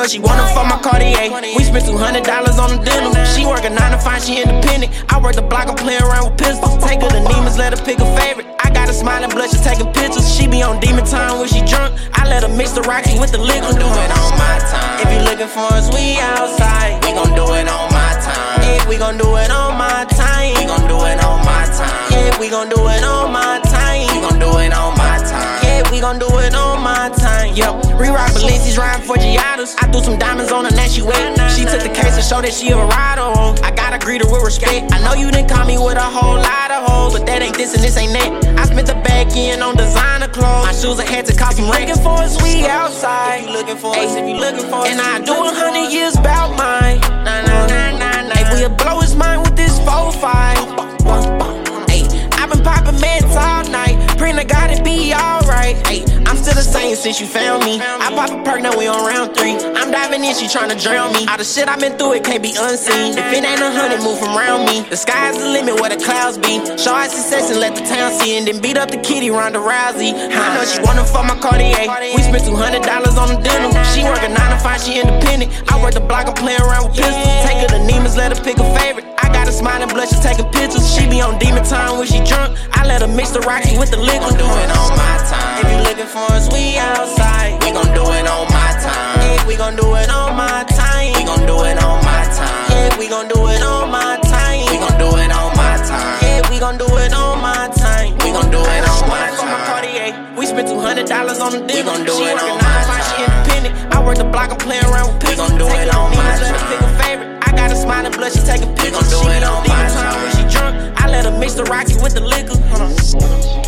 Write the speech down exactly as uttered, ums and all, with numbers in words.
know she wanna fuck my Cartier. We spent two hundred dollars on the dinner. She work a nine to five, she independent. I work the block, I'm playing around with pistols. Take her to Neiman's, let her pick a favorite. I got her smiling, blush, she taking pictures. She be on demon time when she drunk. I let her mix the Rocky with the liquor. Do it on my time. If you looking for us, we outside. We gon' do it on my time. Yeah, we gon' do it on my time. We gon' do it on my time. Yeah, we gon' do it on my time. We gon' do it on my time. Yeah, we gon' do it on my time. Yep, re-rock Balenci's riding for Giadas. I threw some diamonds on her, now she wet. She took the case to show that she a rider. I gotta greet her with respect. I know you didn't call me with a whole lot of hoes, but that ain't this and this ain't that. I spent the back end on designer clothes. My shoes I had to cost some rent. Looking for us, we outside. If you looking for us, if you looking for us, and I do a hundred years about mine. Nah, nah, nah, nah, nah. If we'll blow his mind with this four five. Ay, I've been popping meds all night. Print, I gotta be alright. I'm still the same since you found me. I pop a perk, now we on round three. I'm diving in, she tryna drown me. All the shit I've been through, it can't be unseen. If it ain't a hundred, move from around me. The sky's the limit where the clouds be. Show our success and let the town see. And then beat up the kitty, Ronda Rousey. I know she wanna fuck my Cartier. We spent two hundred dollars on the dinner. She work a nine to five, she independent. I work the block, I'm playing around with pistols. Take her to Neiman's, let her pick a favorite. I got her smiling, blush, she taking pictures. She be on demon time when she drunk. I let her mix the Rocky with the liquor. Do it on my time. If you looking for us, we outside. We gon' do it on my time. Yeah, we gon' do it on my time. We gon' do it on my time. Yeah, we gon' do it on my time. We gon' do it on my time. Yeah, we gon' do it on my time. We gon' do it on my time. We spent two hundred dollars on the dinner. We gon' do it on my time. She independent. I work the block, I'm playing around with pistols. We gon' do it on my time. Let her pick a favorite. I got her smiling, blush, she taking pictures. She be on demon time when she drunk. I let her mix the Rocky with the liquor. Hold on.